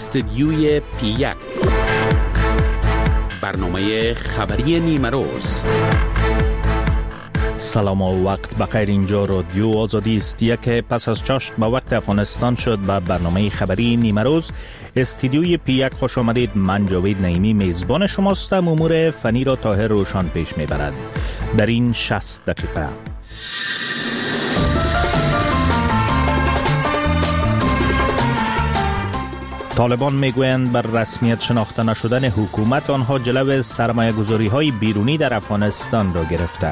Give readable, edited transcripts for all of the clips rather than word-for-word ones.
استدیوی پی1 برنامه خبری نیمروز. سلام و وقت بخیر. اینجا رادیو آزادی است. یک پس از چاشت به وقت افغانستان شد به برنامه خبری نیمروز استدیوی پی1 خوش آمدید. من جاوید نعیمی میزبان شماستم. امور فنی را طاهر روشان پیش میبرد. در این 60 دقیقه طالبان میگویند بر رسمیت شناخته نشدن حکومت آنها جلو سرمایه‌گذاری های بیرونی در افغانستان را گرفته.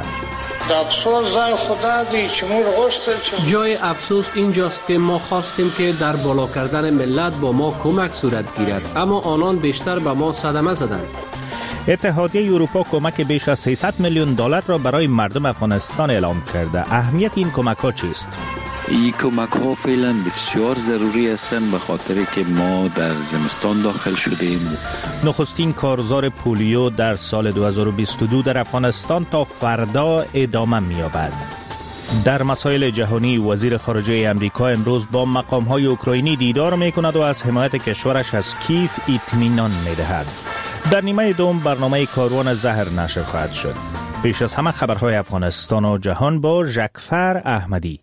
جای افسوس اینجاست که ما خواستیم که در بالا کردن ملت با ما کمک صورت گیرد، اما آنان بیشتر به ما صدمه زدند. اتحادیه اروپا کمک بیش از 300 میلیون دلار را برای مردم افغانستان اعلام کرده. اهمیت این کمک ها چیست؟ این کمک ها فعلا بسیار ضروری هستند به خاطر که ما در زمستان داخل شدیم. نخستین کارزار پولیو در سال 2022 در افغانستان تا فردا ادامه می‌یابد. در مسائل جهانی وزیر خارجه امریکا امروز با مقام‌های اوکراینی دیدار می‌کند و از حمایت کشورش از کیف اطمینان می‌دهد. در نیمه دوم برنامه کاروان زهر نشر خواهد شد. پیش از همه خبرهای افغانستان و جهان با ژکفر احمدی.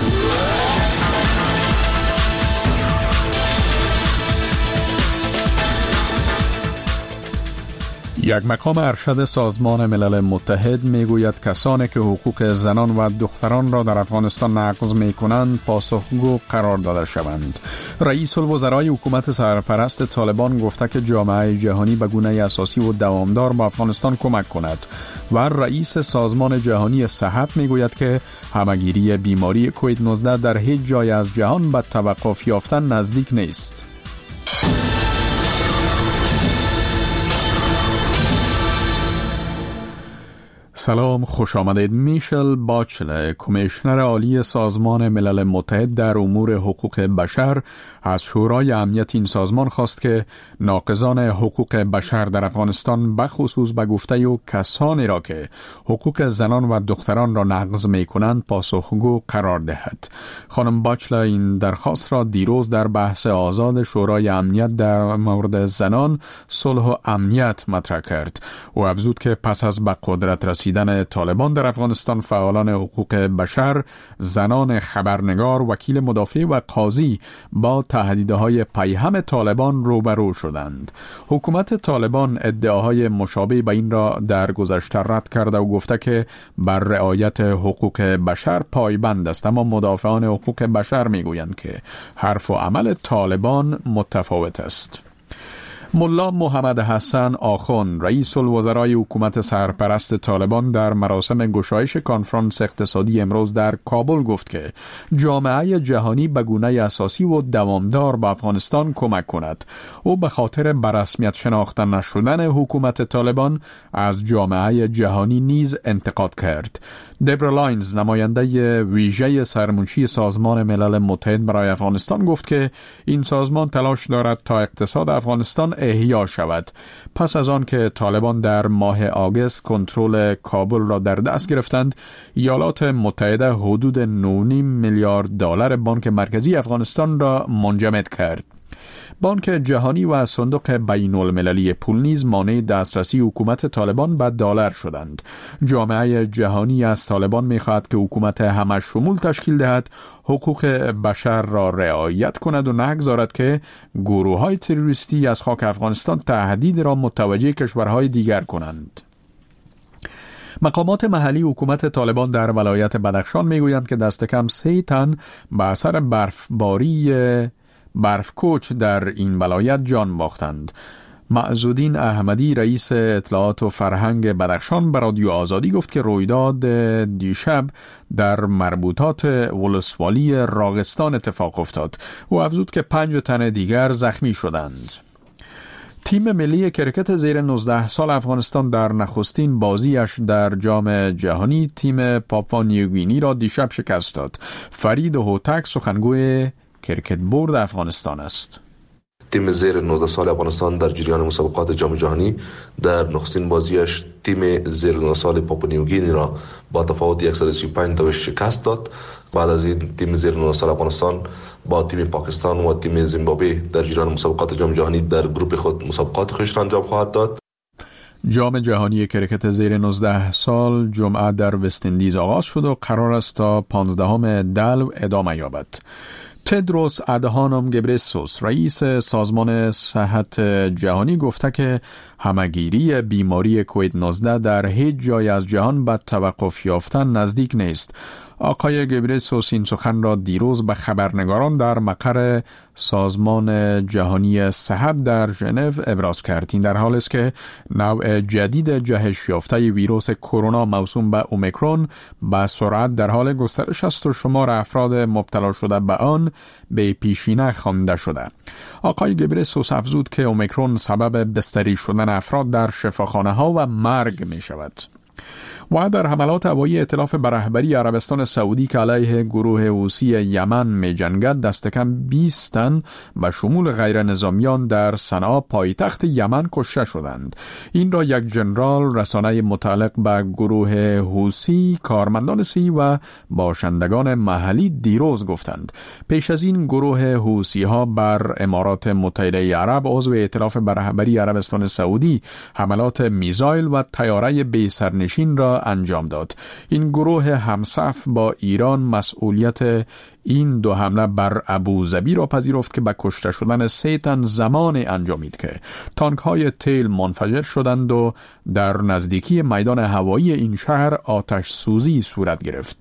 یک مقام ارشد سازمان ملل متحد میگوید کسانی که حقوق زنان و دختران را در افغانستان نقض میکنند پاسخگو قرار داده شوند. رئیس الوزرای حکومت سرپرست طالبان گفته که جامعه جهانی به گونه اساسی و دوامدار به افغانستان کمک کند و رئیس سازمان جهانی صحت میگوید که همهگیری بیماری کووید 19 در هیچ جای از جهان به توقف یافتن نزدیک نیست. سلام، خوش آمدید. میشل باچلت، کمیشنر عالی سازمان ملل متحد در امور حقوق بشر، از شورای امنیت این سازمان خواست که ناقضان حقوق بشر در افغانستان بخصوص به گفته او کسانی را که حقوق زنان و دختران را نقض می‌کنند پاسخگو قرار دهد. خانم باچلت این درخواست را دیروز در بحث آزاد شورای امنیت در مورد زنان، صلح و امنیت مطرح کرد. او افزود که پس از به قدرت رسیدن طالبان در افغانستان فعالان حقوق بشر، زنان خبرنگار، وکیل مدافع و قاضی با تهدیدهای پیهم طالبان روبرو شدند. حکومت طالبان ادعاهای مشابه به این را در گذشته رد کرده و گفته که بر رعایت حقوق بشر پایبند است، اما مدافعان حقوق بشر میگویند که حرف و عمل طالبان متفاوت است. ملا محمد حسن آخوند، رئیس الوزرای حکومت سرپرست طالبان، در مراسم گشایش کنفرانس اقتصادی امروز در کابل گفت که جامعه جهانی به گونه اساسی و دوامدار به افغانستان کمک کند. او به خاطر به رسمیت شناخته نشدن حکومت طالبان از جامعه جهانی نیز انتقاد کرد. دبرا لاینز، نماینده ویژه سرمنشی سازمان ملل متحد برای افغانستان، گفت که این سازمان تلاش دارد تا اقتصاد افغانستان احیا شود. پس از آن که طالبان در ماه آگوست کنترل کابل را در دست گرفتند، ایالات متحده حدود 9.5 میلیارد دلار بانک مرکزی افغانستان را منجمد کرد. بانک جهانی و صندوق بین المللی پول نیز مانع دسترسی حکومت طالبان به دلار شدند. جامعه جهانی از طالبان می‌خواهد که حکومت همه شمول تشکیل دهد، حقوق بشر را رعایت کند و نگذارد که گروه‌های تروریستی از خاک افغانستان تهدید را متوجه کشورهای دیگر کنند. مقامات محلی حکومت طالبان در ولایت بدخشان میگویند که دست کم 3 تن به اثر برفکوچ در این ولایت جان باختند. معزودین احمدی، رئیس اطلاعات و فرهنگ بدخشان، به رادیو آزادی گفت که رویداد دیشب در مربوطات ولسوالی راغستان اتفاق افتاد. او افزود که 5 تن دیگر زخمی شدند. تیم ملی کرکت زیر 19 سال افغانستان در نخستین بازیش در جام جهانی تیم پاپوا نیوگینی را دیشب شکست داد. فرید هوتک سخنگوی کرکت بورد افغانستان است. تیم زیر 19 سال افغانستان در جریان مسابقات جام جهانی در نخستین بازیش تیم زیر 19 سال پاپونیوگینی را با تفاوت 135 شکست داد. بعد از این تیم زیر 19 سال افغانستان با تیم پاکستان و تیم زیمبابوه در جریان مسابقات جام جهانی در گروه خود مسابقات خود را انجام خواهد داد. جام جهانی کرکت زیر 19 سال جمعه در وست اندیز آغاز شد و قرار است تا 15 دلو ادامه یابد. تدروس ادهانوم گبرسوس رئیس سازمان صحت جهانی گفته که همگیری بیماری کووید 19 در هیچ جای از جهان به توقف یافتن نزدیک نیست. آقای گبرسوس این سخن را دیروز به خبرنگاران در مقر سازمان جهانی صحت در ژنو ابراز کرد. این در حالی است که نوع جدید جهش یافته ویروس کرونا موسوم به اومیکرون به سرعت در حال گسترش است و شمار افراد مبتلا شده به آن به پیشینه خوانده شده. آقای گبرسوس افزود که اومیکرون سبب بستری شدن افراد در شفاخانه ها و مرگ می شود. و در حملات هوایی ائتلاف به رهبری عربستان سعودی که علیه گروه حوثی یمن می جنگد دست کم 20 تن به شمول غیر نظامیان در صنعا پایتخت یمن کشته شدند. این را یک جنرال رسانه متعلق به گروه حوثی، کارمندان سی و باشندگان محلی دیروز گفتند. پیش از این گروه حوثی ها بر امارات متحده عرب عضو ائتلاف به رهبری عربستان سعودی حملات میزایل و طیاره بی سرنشین را انجام داد. این گروه همصف با ایران مسئولیت این دو حمله بر ابوظبی را پذیرفت که به کشته شدن 3 تن زمان انجامید که تانک های تیل منفجر شدند و در نزدیکی میدان هوایی این شهر آتش سوزی صورت گرفت.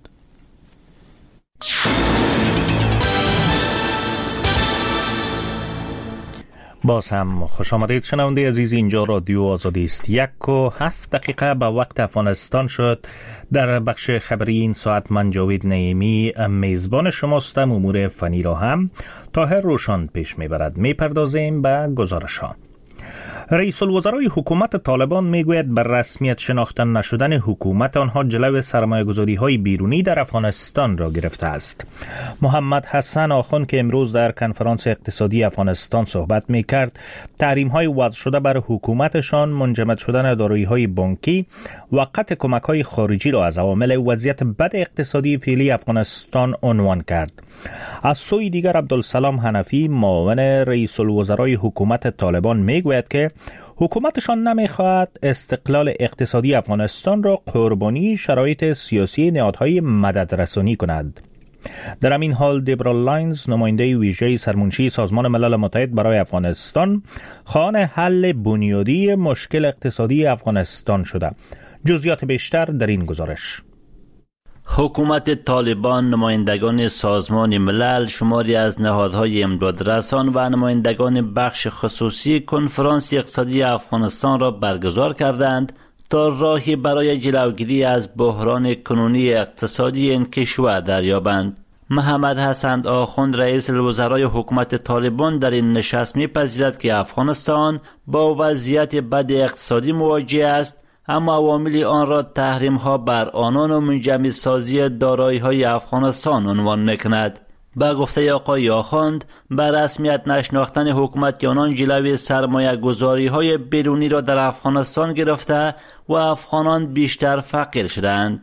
باز هم خوش آمدید شنونده عزیز، اینجا رادیو آزادی است. 1:07 به وقت افغانستان شد. در بخش خبری این ساعت من جاوید نعیمی میزبان شماستم. امور فنی را هم طاهر روشان پیش میبرد. میپردازیم به گزارش ها. رئیس الوزرای حکومت طالبان میگوید بر رسمیت شناخته نشدن حکومت آنها جلو سرمایه‌گذاری های بیرونی در افغانستان را گرفته است. محمد حسن آخوند که امروز در کنفرانس اقتصادی افغانستان صحبت میکرد، تحریم های وضع شده بر حکومتشان، منجمد شدن دارایی های بانکی و قطع کمک های خارجی را از عوامل وضعیت بد اقتصادی فعلی افغانستان عنوان کرد. از سوی دیگر عبدالسلام حنفی معاون رئیس الوزرای حکومت طالبان میگوید که حکومتشان نمیخواهد استقلال اقتصادی افغانستان را قربانی شرایط سیاسی نهادهای مددرسانی کند. در همین حال دبرا لاینز، نماینده ویژه سرمنشی سازمان ملل متحد برای افغانستان، خواهان حل بنیادی مشکل اقتصادی افغانستان شده. جزئیات بیشتر در این گزارش. حکومت طالبان نمایندگان سازمان ملل، شماری از نهادهای امدادرسان و نمایندگان بخش خصوصی کنفرانس اقتصادی افغانستان را برگزار کردند تا راهی برای جلوگیری از بحران کنونی اقتصادی این کشور دریابند. محمد حسن آخوند رئیس الوزرای حکومت طالبان در این نشست می‌پذیرد که افغانستان با وضعیت بد اقتصادی مواجه است، اما عوامل آن را تحریم ها بر آنان و منجمد سازی دارایی های افغانستان عنوان میکند. به گفته آقای آخوند، بر رسمیت نشناختن حکومت آنان جلوی سرمایه گذاری های بیرونی را در افغانستان گرفته و افغانان بیشتر فقیر شدند.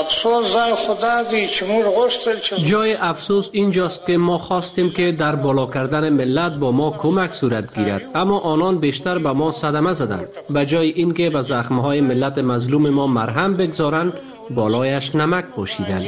جای افسوس اینجاست که ما خواستیم که در بالا کردن ملت با ما کمک صورت گیرد، اما آنان بیشتر به ما صدمه زدند. به جای اینکه به زخمهای ملت مظلوم ما مرهم بگذارند، بالایش نمک پاشیدند.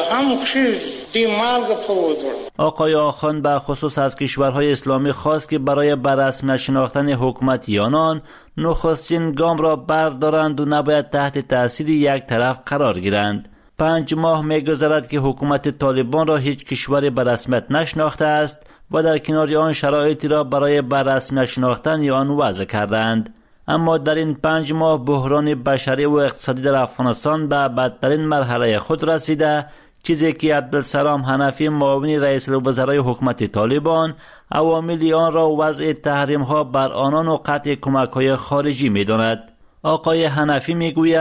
آقای آخوند به خصوص از کشورهای اسلامی خواست که برای بررسمیت شناختن حکومت آنان نخستین گام را بردارند و نباید تحت تاثیر یک طرف قرار گیرند. 5 ماه می‌گذرد که حکومت طالبان را هیچ کشوری به رسمیت نشناخته است و در کنار آن شرایطی را برای بررسمیت شناختن آن وضع کردند. اما در این 5 ماه بحران بشری و اقتصادی در افغانستان به بدترین مرحله خود رسیده، چیزی که عبدالسلام حنفی معاون رئیس الوزرای حکومت طالبان عوامل آن را وضع تحریم ها بر آنان و قطع کمک های خارجی می داند. آقای حنفی می گوید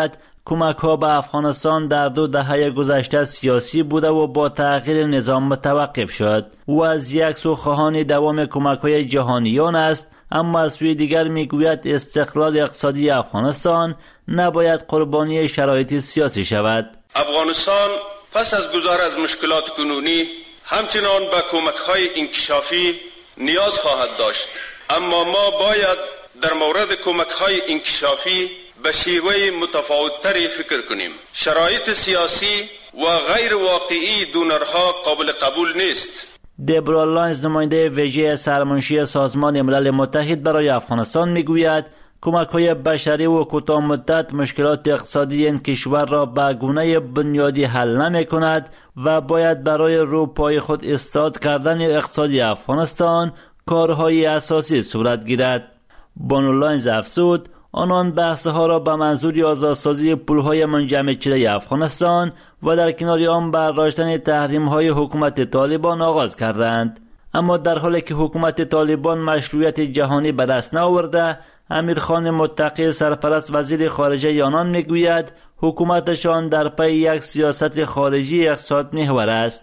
کمک‌ها به افغانستان در 2 دهه گذشته سیاسی بوده و با تغییر نظام متوقف شد و از یک سو خواهان دوام کمک‌های جهانیان است، اما از سوی دیگر میگوید استقلال اقتصادی افغانستان نباید قربانی شرایط سیاسی شود. افغانستان پس از گذر از مشکلات کنونی همچنان به کمک‌های انکشافی نیاز خواهد داشت، اما ما باید در مورد کمک‌های انکشافی به شیوه متفاوت‌تری فکر کنیم. شرایط سیاسی و غیر واقعی دونرها قابل قبول نیست. دبرا لاینز، نماینده ویژه سرمنشی سازمان ملل متحد برای افغانستان، میگوید کمک‌های بشری و کوتاه مدت مشکلات اقتصادی این کشور را به گونه بنیادی حل نمی‌کند و باید برای روپای خود استاد کردن اقتصادی افغانستان کارهای اساسی صورت گیرد. بانو لاینز افزود آنان بحث‌ها را به منظور آزادسازی پول‌های منجمد شده افغانستان و در کنار آن برداشتن تحریم‌های حکومت طالبان آغاز کردند، اما در حالی که حکومت طالبان مشروعیت جهانی به دست نآورده، امیرخان متقی سرپرست وزیر خارجه آنان میگوید حکومتشان در پی یک سیاست خارجی اقتصاد محور است.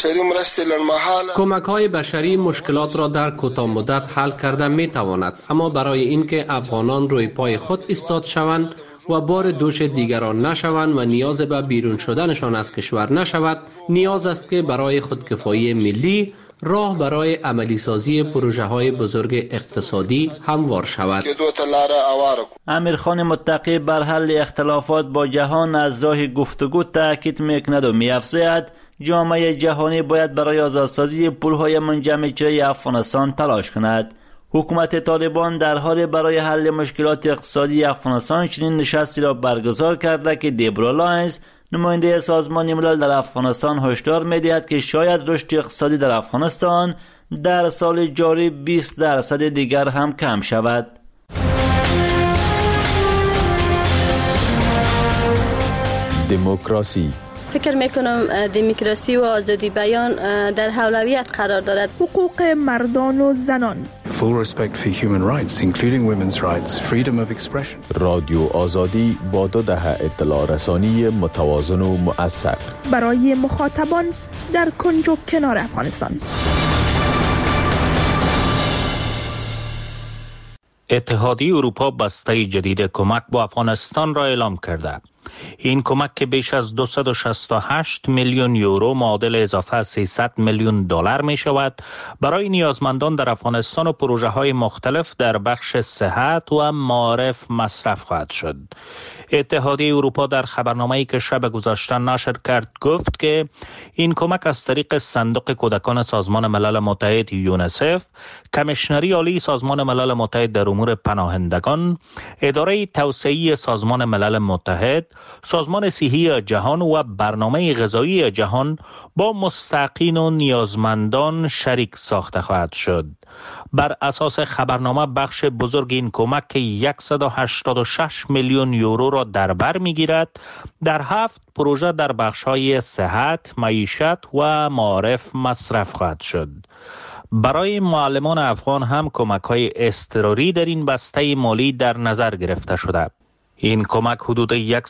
کمک‌های بشری مشکلات را در کوتاه مدت حل کرده می‌تواند، اما برای اینکه افغانان روی پای خود ایستاد شوند و بار دوش دیگران نشوند و نیاز به بیرون شدنشان از کشور نشود، نیاز است که برای خودکفایی ملی راه برای عملی سازی پروژه های بزرگ اقتصادی هموار شود. امیرخان متقی بر حل اختلافات با جهان از راه گفتگو تاکید میکند و می‌افزاید جامعه جهانی باید برای آزادسازی پول‌های منجمد شده افغانستان تلاش کند. حکومت طالبان در حال برای حل مشکلات اقتصادی افغانستان چنین نشستی را برگزار کرده که دبرا لاینز، نماینده سازمان ملل در افغانستان، هشدار می‌دهد که شاید رشد اقتصادی در افغانستان در سال جاری 20% دیگر هم کم شود. دموکراسی. فکر میکنم دموکراسی و آزادی بیان در اولویت قرار دارد. حقوق مردان و زنان. Full respect for human rights, including women's rights, freedom of expression. رادیو آزادی با 2 دهه اطلاع رسانی متوازن و مؤثر برای مخاطبان در کنج و کنار افغانستان. اتحادیه اروپا بسته جدید کمک با افغانستان را اعلام کرده. این کمک که بیش از 268 میلیون یورو معادل اضافه 300 میلیون دلار می شود برای نیازمندان در افغانستان و پروژه های مختلف در بخش صحت و معارف مصرف خواهد شد. اتحادیه اروپا در خبرنامه‌ای که شب گذشته نشر کرد گفت که این کمک از طریق صندوق کودکان سازمان ملل متحد یونسف، کمیشنری عالی سازمان ملل متحد در امور پناهندگان، اداره توسعه‌ای سازمان ملل متحد، سازمان صحی جهان و برنامه غذایی جهان با مستحقین و نیازمندان شریک ساخته خواهد شد. بر اساس خبرنامه بخش بزرگ این کمک که 186 میلیون یورو را در بر میگیرد در 7 پروژه در بخش‌های صحت، معیشت و معارف مصرف خواهد شد. برای معلمان افغان هم کمک‌های اضطراری در این بسته مالی در نظر گرفته شده. این کمک حدود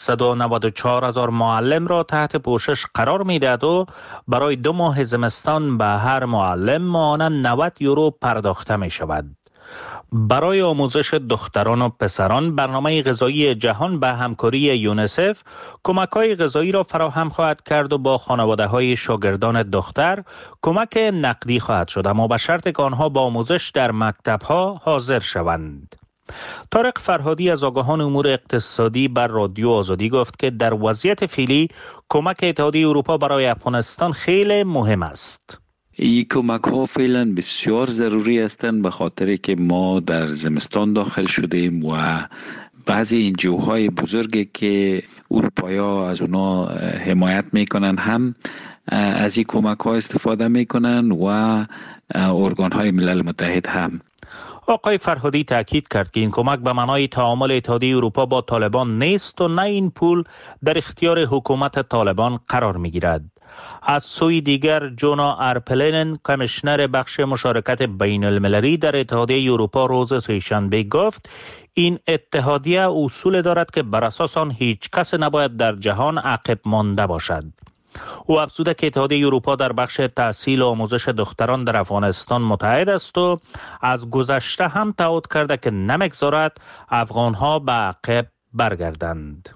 194,000 معلم را تحت پوشش قرار می‌دهد و برای 2 ماه زمستان به هر معلم ماهانه 90 یورو پرداخته می شود. برای آموزش دختران و پسران، برنامه غذایی جهان به همکاری یونسف کمک‌های غذایی را فراهم خواهد کرد و با خانواده‌های شاگردان دختر کمک نقدی خواهد شد، اما به شرط که آنها با آموزش در مکتب‌ها حاضر شوند. طارق فرهادی از آگاهان امور اقتصادی بر رادیو آزادی گفت که در وضعیت فعلی کمک اتحادیه اروپا برای افغانستان خیلی مهم است. این کمک ها فعلا بسیار ضروری هستند به خاطر که ما در زمستان داخل شدیم و بعضی NGO-های بزرگی که اروپایا از اونا حمایت میکنن هم از این کمک ها استفاده میکنن و ارگان های ملل متحد هم. آقای فرهادی تاکید کرد که این کمک به معنای تعامل اتحادیه اروپا با طالبان نیست و نه این پول در اختیار حکومت طالبان قرار میگیرد. از سوی دیگر جونا ارپلینن کمیشنر بخش مشارکت بین المللی در اتحادیه اروپا روز سه‌شنبه گفت این اتحادیه اصول دارد که بر اساس آن هیچ کس نباید در جهان عقب مانده باشد. او افزوده که اتحادیه اروپا در بخش تحصیل و آموزش دختران در افغانستان متحد است و از گذشته هم تعهد کرده که نمیگذارد افغانها به عقب برگردند.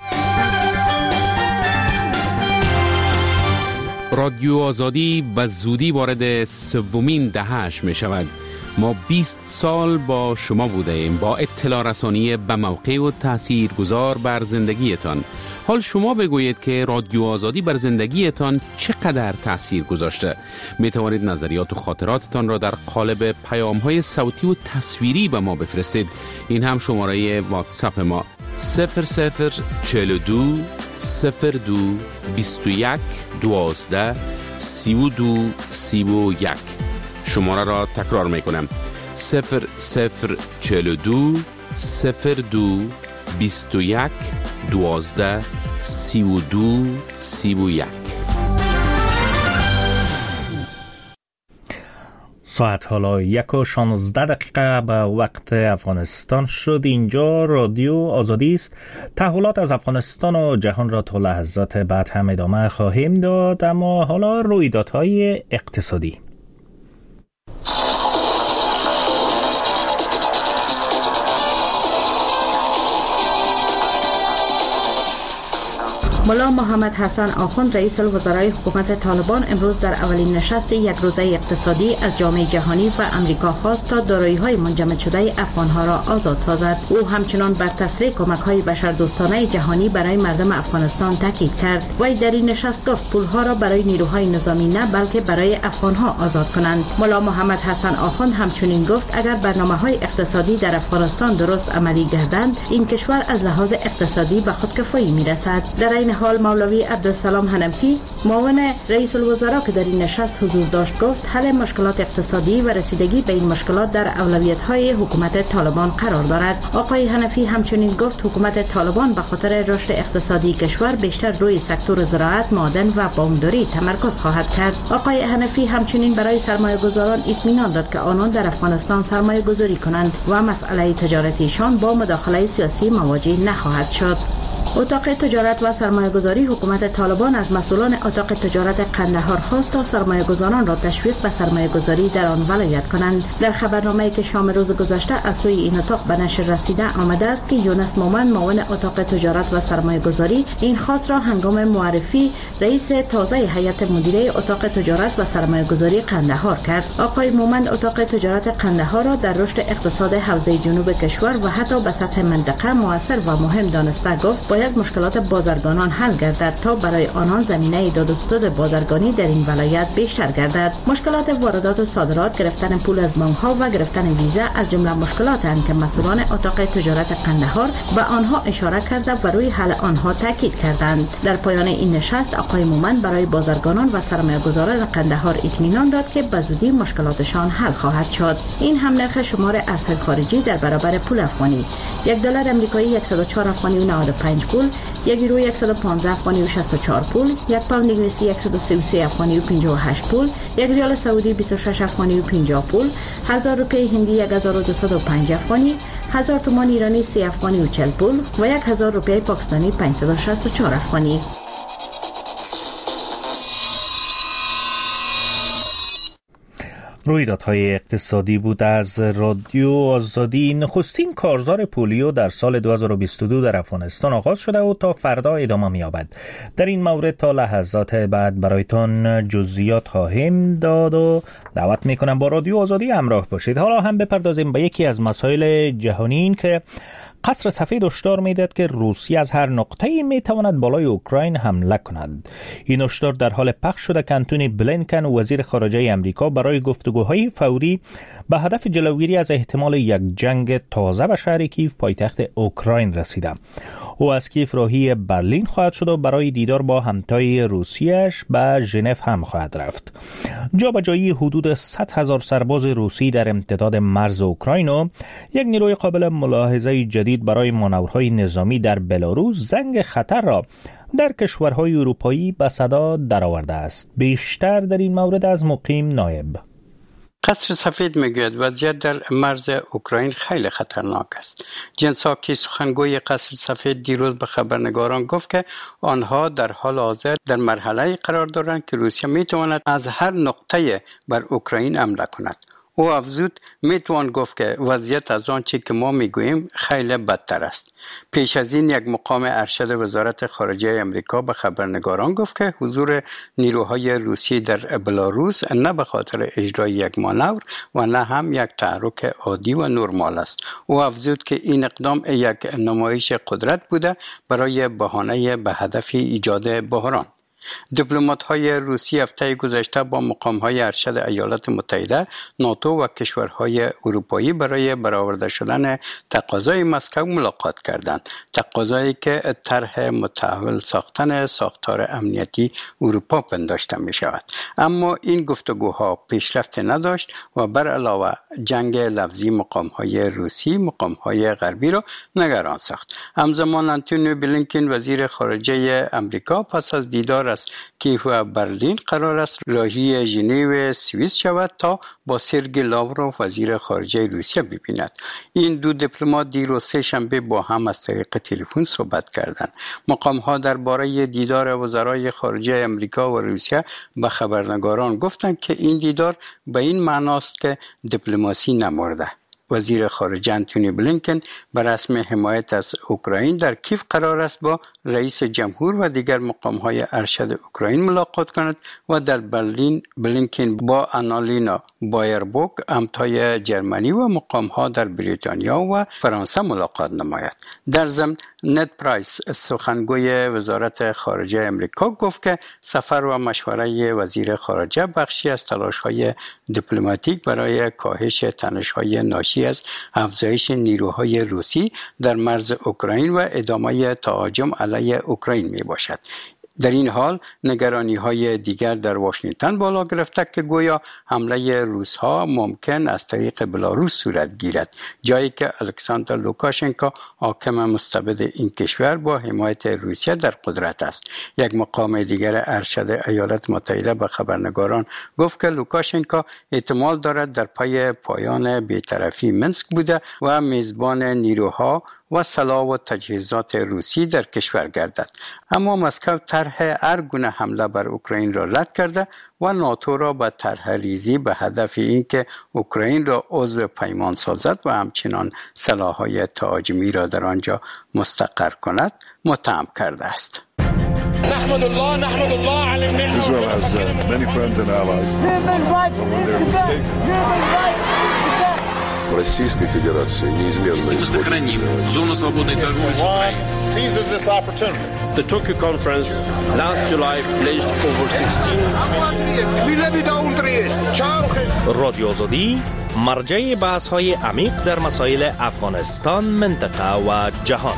رادیو آزادی به زودی وارد سومین دهه‌اش می شود. ما 20 سال با شما بوده ایم، با اطلاع رسانی به موقع و تاثیرگذار بر زندگیتان. حال شما بگویید که رادیو آزادی بر زندگیتان چقدر تاثیر گذاشته. می توانید نظریات و خاطراتتان را در قالب پیام‌های صوتی و تصویری به ما بفرستید. این هم شماره واتساپ ما 0042 02 21 12 32 31. شماره را تکرار می کنم 0042 02 21 12 32 31. ساعت حالا 1:16 به وقت افغانستان شد. اینجا رادیو آزادی است. تحولات از افغانستان و جهان را تا لحظات بعد هم ادامه خواهیم داد، اما حالا رویدادهای اقتصادی. ملا محمد حسن آخوند رئیس الوزرای حکومت طالبان امروز در اولین نشست یک روزه اقتصادی از جامعه جهانی و امریکا خواست تا دارایی‌های منجمد شده افغان‌ها را آزاد سازد. او همچنان بر تسریع کمک‌های بشردوستانه جهانی برای مردم افغانستان تاکید کرد. وی در این نشست گفت پول‌ها را برای نیروهای نظامی نه بلکه برای افغان‌ها آزاد کنند. ملا محمد حسن آخوند همچنین گفت اگر برنامه‌های اقتصادی در افغانستان درست عملی گردند این کشور از لحاظ اقتصادی به خودکفایی می‌رسد. در این حال مولوی عبدالسلام حنفی معاون رئیس الوزراء که در این نشست حضور داشت گفت حل مشکلات اقتصادی و رسیدگی به این مشکلات در اولویت‌های حکومت طالبان قرار دارد. آقای حنفی همچنین گفت حکومت طالبان به خاطر رشد اقتصادی کشور بیشتر روی سکتور زراعت، معدن و بانکداری تمرکز خواهد کرد. آقای حنفی همچنین برای سرمایه‌گذاران اطمینان داد که آنان در افغانستان سرمایه‌گذاری کنند و مسئله تجارتیشان با مداخله سیاسی مواجه نخواهد شد. اتاق تجارت و سرمایه‌گذاری حکومت طالبان از مسئولان اتاق تجارت قندهار خواست تا سرمایه‌گذاران را تشویق به سرمایه‌گذاری در آن ولایت کنند. در خبرنامه‌ای که شام روز گذشته از سوی این اتاق به نشر رسیده آمده است که یونس مومن معاون اتاق تجارت و سرمایه‌گذاری این خواست را هنگام معرفی رئیس تازه هیئت مدیره اتاق تجارت و سرمایه‌گذاری قندهار کرد. آقای مومن اتاق تجارت قندهار را در رشد اقتصاد حوزه جنوب کشور و حتی به سطح منطقه موثر و مهم دانسته گفت باید مشکلات بازرگانان حل گردد تا برای آنان زمینه داد و ستد بازرگانی در این ولایت بیشتر گردد. مشکلات واردات و صادرات، گرفتن پول از بانک‌ها و گرفتن ویزا از جمله مشکلاتند که مسئولان اتاق تجارت قندهار به آنها اشاره کرده و روی حل آنها تاکید کردند. در پایان این نشست آقای مومن برای بازرگانان و سرمایه‌گذاران قندهار اطمینان داد که به زودی مشکلاتشان حل خواهد شد. این هم نرخ شمار ارزهای خارجی در برابر پول افغانی: یک دلار آمریکایی 104 افغانی و 95 پول، یک یورو 115 افغانی و 64 پول، یک پوند انگلیسی 133 افغانی و 58 پول، یک ریال سعودی 26 افغانی و 50 پول، 1000 روپیه هندی 1205 افغانی، 1000 تومان ایرانی 3 افغانی و 40 پول و 1000 روپیه پاکستانی 564 افغانی. رویدادهای اقتصادی بود از رادیو آزادی. نخستین کارزار پولیو در سال 2022 در افغانستان آغاز شده و تا فردا ادامه می‌یابد. در این مورد تا لحظات بعد برایتان جزئیات خواهیم داد و دعوت می‌کنم با رادیو آزادی همراه باشید. حالا هم بپردازیم به یکی از مسائل جهانی، این که قصر سفید هشدار می‌دهد که روسیه از هر نقطه‌ای می‌تواند بالای اوکراین حمله کند. این هشدار در حال پخش شده که آنتونی بلینکن وزیر خارجه آمریکا برای گفتگوهای فوری به هدف جلوگیری از احتمال یک جنگ تازه به شهر کیف پایتخت اوکراین رسیده. او از کیف راهی برلین خواهد شد و برای دیدار با همتای روسیه‌اش به ژنو هم خواهد رفت. جابجایی حدود 100,000 سرباز روسی در امتداد مرز اوکراین و یک نیروی قابل ملاحظه جدید برای مانورهای نظامی در بلاروس زنگ خطر را در کشورهای اروپایی به صدا درآورده است. بیشتر در این مورد از مقیم نایب. قصر سفید میگوید وضعیت در مرز اوکراین خیلی خطرناک است. جن ساکی سخنگوی قصر سفید دیروز به خبرنگاران گفت که آنها در حال حاضر در مرحله قرار دارند که روسیه میتواند از هر نقطه بر اوکراین حمله کند. او افزود میتوان گفت که وضعیت از آنچه که ما میگوییم خیلی بدتر است. پیش از این یک مقام ارشد وزارت خارجه امریکا به خبرنگاران گفت که حضور نیروهای روسی در بلاروس نه به خاطر اجرای یک مانور و نه هم یک تحرک عادی و نرمال است. او افزود که این اقدام یک نمایش قدرت بوده برای بهانه به هدف ایجاد بحران. دیپلمات‌های روسی هفته گذشته با مقام‌های ارشد ایالات متحده، ناتو و کشورهای اروپایی برای برآورده شدن تقاضای مسکو ملاقات کردند. تقاضایی که طرح متحول ساختن ساختار امنیتی اروپا پنداشته می‌شود. اما این گفتگوها پیشرفت نداشت و بر علاوه جنگ لفظی مقام‌های روسی مقام‌های غربی را نگران ساخت. همزمان آنتونی بلینکن وزیر خارجه امریکا پس از دیدار از کیف و برلین قرار است راهی ژنو سوئیس شود تا با سرگئی لاوروف وزیر خارجه روسیه ببیند. این دو دیپلمات دیروز سه شنبه با هم از طریق تلفن صحبت کردند. مقام‌ها درباره دیدار وزرای خارجه امریکا و روسیه به خبرنگاران گفتند که این دیدار به این معناست که دیپلماسی نمرده. وزیر خارجه آنتونی بلینکن به رسم حمایت از اوکراین در کیف قرار است با رئیس جمهور و دیگر مقام‌های ارشد اوکراین ملاقات کند و در برلین بلینکن با آنالینا بایربوک همتای جرمنی و مقام‌ها در بریتانیا و فرانسه ملاقات نماید. در ضمن نت پرایس سخنگوی وزارت خارجه امریکا گفت که سفر و مشوره وزیر خارجه بخشی از تلاش‌های دیپلماتیک برای کاهش تنش‌های ناشی از افزایش نیروهای روسی در مرز اوکراین و ادامه تهاجم علیه اوکراین می باشد. در این حال نگرانی‌های دیگر در واشنگتن بالا گرفته که گویا حمله روس‌ها ممکن از طریق بلاروس صورت گیرد، جایی که الکساندر لوکاشنکو حاکم مستبد این کشور با حمایت روسیه در قدرت است. یک مقام دیگر ارشد ایالات متحده به خبرنگاران گفت که لوکاشنکو احتمال دارد در پی پایان بی‌طرفی منسک بوده و میزبان نیروها و سلاح و تجهیزات روسی در کشور گردد. اما مسکو طرح هر گونه حمله بر اوکراین را رد کرده و ناتو را به طرح ریزی به هدف اینکه اوکراین را عضو پیمان سازد و همچنان سلاح‌های تهاجمی را در آنجا مستقر کند متهم کرده است. نحمد الله على النعمة. Israel has many friends and allies. When they're mistaken. Российской Федерации неизменно сохраним зону свободной торговли с Украиной. Seizes this opportunity. The Tokyo conference last July pledged over 16 رادیو آزادی مرجع بحث‌های عمیق در مسائل افغانستان، منطقه و جهان.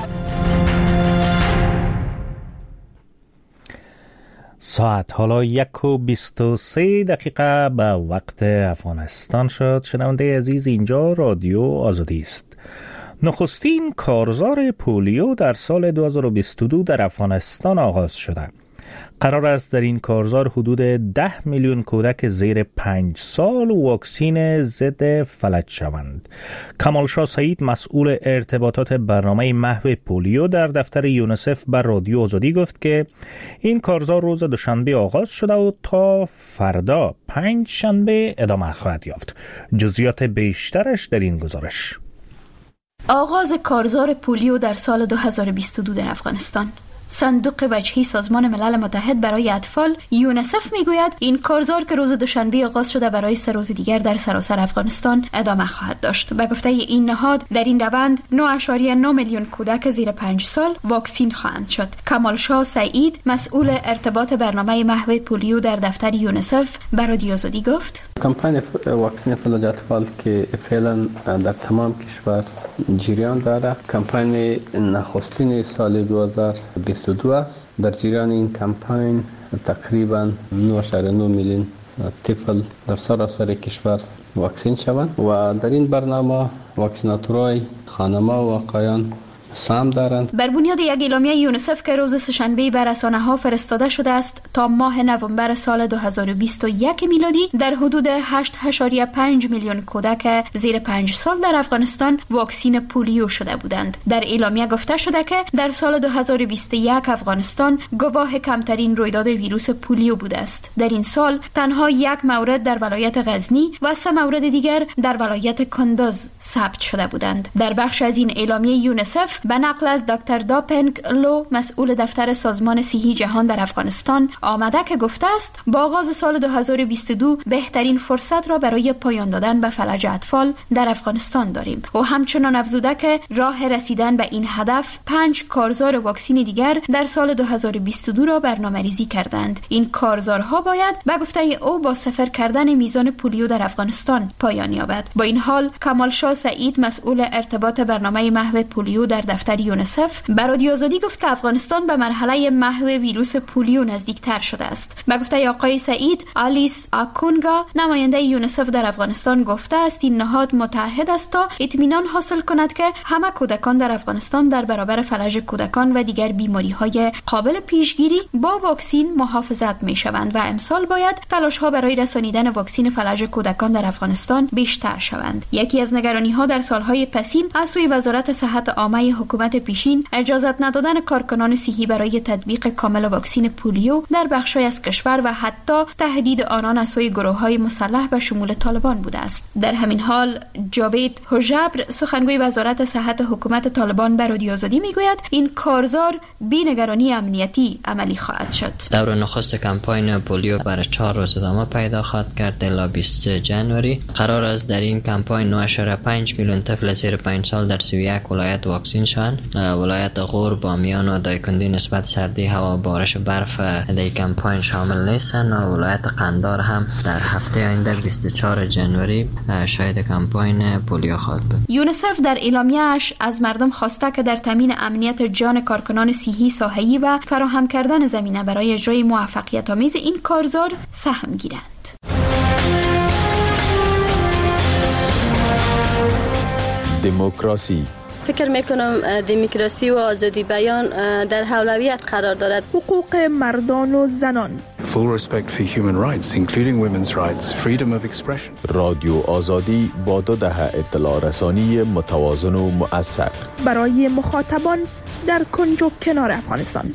ساعت حالا 1:23 دقیقه به وقت افغانستان شد. شنونده عزیز، اینجا رادیو آزادی است. نخستین کارزار پولیو در سال 2022 در افغانستان آغاز شده. قرار است در این کارزار حدود 10 میلیون کودک زیر 5 سال واکسین ضد فلج شوند. کمالشاه سعید مسئول ارتباطات برنامه محو پولیو در دفتر یونیسف بر رادیو آزادی گفت که این کارزار روز دوشنبه آغاز شده و تا فردا 5 شنبه ادامه خواهد یافت. جزئیات بیشترش در این گزارش. آغاز کارزار پولیو در سال 2022 در افغانستان. صندوق وجهی سازمان ملل متحد برای اطفال یونیسف میگوید این کارزار که روز دوشنبه آغاز شده برای 3 روز دیگر در سراسر افغانستان ادامه خواهد داشت. به گفته این نهاد در این روند 9.9 میلیون کودک زیر 5 سال واکسین خواهند شد. کمالشاه سعید مسئول ارتباط برنامه محو پولیو در دفتر یونیسف بر رادیو آزادی گفت: کمپین واکسین فلج اطفال که فعلا در تمام کشور جریان داره، کمپین نخستین سال 2022 است. در جریان این کمپین تقریبا 9.9 میلیون طفل در سراسر کشور واکسین شوند و در این برنامه واکسیناتورهای خانما و آقایان سهم دارند. بر بنیاد یک اعلامیه یونیسف که روز سه‌شنبه به رسانه‌ها فرستاده شده است، تا ماه نوامبر سال 2021 میلادی در حدود 8.5 میلیون کودک زیر 5 سال در افغانستان واکسین پولیو شده بودند. در اعلامیه گفته شده که در سال 2021 افغانستان گواه کمترین رویداد ویروس پولیو بوده است. در این سال تنها یک مورد در ولایت غزنی و 3 مورد دیگر در ولایت کندوز ثبت شده بودند. در بخش از این اعلامیه یونیسف به نقل از دکتر داپنگ لو، مسئول دفتر سازمان صحی جهان در افغانستان، آمده که گفته است با آغاز سال 2022 بهترین فرصت را برای پایان دادن به فلج اطفال در افغانستان داریم. و همچنان افزوده که راه رسیدن به این هدف 5 کارزار واکسن دیگر در سال 2022 را برنامه‌ریزی کردند. این کارزارها باید به گفته او با صفر کردن میزان پولیو در افغانستان پایان یابد. با این حال کمال شاه سعید، مسئول ارتباط برنامه محو پولیو در دفتر یونیسف، به رادیو آزادی گفت که افغانستان به مرحله محو ویروس پولیو نزدیکتر شده است. به گفته آقای سعید، آلیس آکونگا، نماینده یونیسف در افغانستان، گفته است این نهاد متحد است تا اطمینان حاصل کند که همه کودکان در افغانستان در برابر فلج کودکان و دیگر بیماری‌های قابل پیشگیری با واکسن محافظت می‌شوند و امسال باید تلاش‌ها برای رسانیدن واکسن فلج کودکان در افغانستان بیشتر شوند. یکی از نگرانی‌ها در سال‌های پسین از سوی وزارت صحت عامه حکومت پیشین اجازت ندادن کارکنان صحی برای تطبیق کامل واکسن پولیو در بخش‌های از کشور و حتی تهدید آنان از سوی گروه‌های مسلح به شمول طالبان بوده است. در همین حال جاوید حجبر، سخنگوی وزارت صحت حکومت طالبان، به رادیو آزادی میگوید این کارزار بی نگرانی امنیتی عملی خواهد شد. دور نخست کمپاین پولیو برای 4 روز ادامه پیدا خواهد کرد الی 20 جنوری. قرار است در این کمپاین 9.5 میلیون طفل زیر 5 سال در 31 ولایت واکسین شوند. ولایت غور، بامیان و دایکندی نسبت سردی هوا، بارش و برف در کمپاین شامل نیستند و ولایت قندار هم در هفته آینده 24 جنوری شاهد کمپاین پولیو خواهد بود. یونیسف در اعلامیه‌اش از مردم خواسته که در تامین امنیت جان کارکنان صحی ساحه‌ای و فراهم کردن زمینه برای اجرای موفقیت‌آمیز این کارزار سهم گیرند. دموکراسی. فکر میکنم دموکراسی و آزادی بیان در اولویت قرار دارد. حقوق مردان و زنان. Full respect for human rights, including women's rights, freedom of expression. رادیو آزادی با 2 دهه اطلاع رسانی متوازن و مؤثر برای مخاطبان در کنج و کنار افغانستان.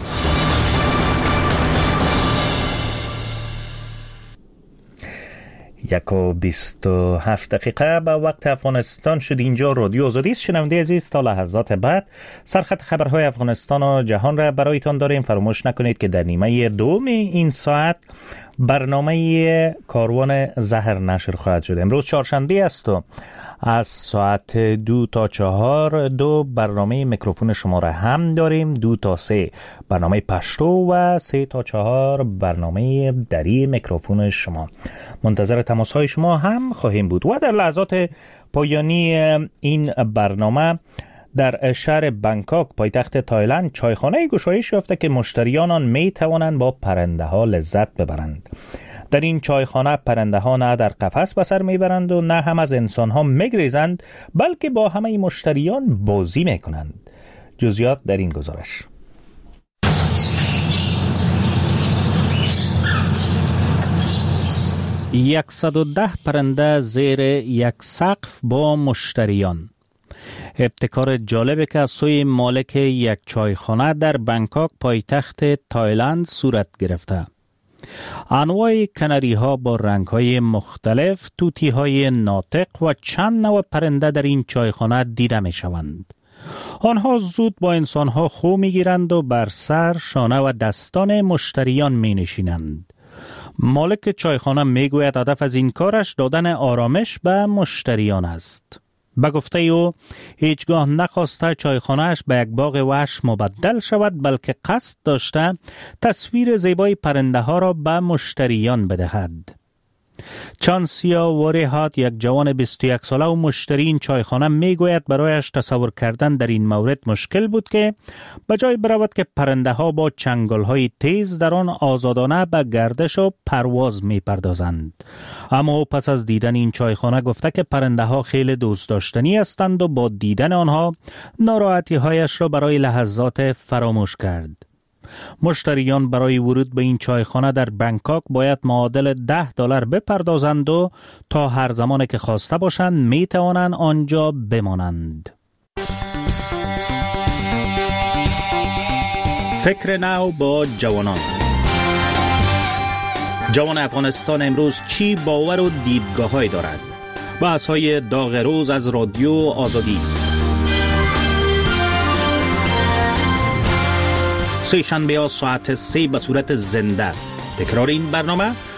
1:27 به وقت افغانستان شد. اینجا رادیو آزادی است. شنونده عزیز، تا لحظات بعد سرخط خبرهای افغانستان و جهان را برایتان داریم. فراموش نکنید که در نیمه دوم این ساعت برنامه کاروان زهر نشر خواهد شد. امروز چهارشنبه است و از ساعت 2 تا 4 2 برنامه میکروفون شما را هم داریم. 2 تا 3 برنامه پشتو و 3 تا 4 برنامه دری میکروفون شما. منتظر تماس های شما هم خواهیم بود. و در لحظات پایانی این برنامه در شهر بانکوک پایتخت تایلند چایخانه گشایش یافته که مشتریان آن می توانند با پرنده ها لذت ببرند. در این چایخانه پرنده ها نه در قفس به سر میبرند و نه هم از انسان ها میگریزند، بلکه با همه مشتریان بازی میکنند. جزئیات در این گزارش. $110 پرنده زیر یک سقف با مشتریان. ابتکار جالبی که از سوی مالک یک چایخانه در بانکوک پایتخت تایلند صورت گرفته. انواع کناری ها با رنگ های مختلف، توتی های ناطق و چند نوع پرنده در این چایخانه دیده می شوند. آنها زود با انسان ها خو می گیرند و بر سر، شانه و دستان مشتریان می نشینند. مالک چایخانه می گوید هدف از این کارش دادن آرامش به مشتریان است. به گفته او هیچگاه نخواسته چایخانه‌اش به یک باغ وحش مبدل شود، بلکه قصد داشته تصویر زیبای پرنده ها را به مشتریان بدهد. چانسیا وریهات، یک جوان 21 ساله و مشتری این چایخانه میگوید برایش تصور کردن در این مورد مشکل بود که بجای برود که پرنده ها با چنگال های تیز در آن آزادانه به گردش و پرواز میپردازند. اما پس از دیدن این چایخانه گفته که پرنده ها خیلی دوست داشتنی هستند و با دیدن آنها ناراحتی هایش را برای لحظات فراموش کرد. مشتریان برای ورود به این چایخانه در بانکوک باید معادل $10 بپردازند و تا هر زمان که خواسته باشند می توانند آنجا بمانند. فکر نو با جوانان. جوان افغانستان امروز چی باور و دیدگاه‌هایی دارد؟ بحث‌های داغ روز از رادیو آزادی. سه شنبه ساعت 3 به صورت زنده. تکرار این برنامه